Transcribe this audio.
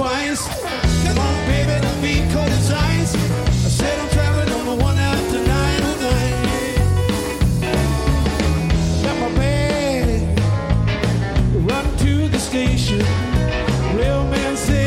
twice. Come on, baby, don't be cold as ice. I said I'm traveling on the one after 909. Got my bag, run to the station. Real man said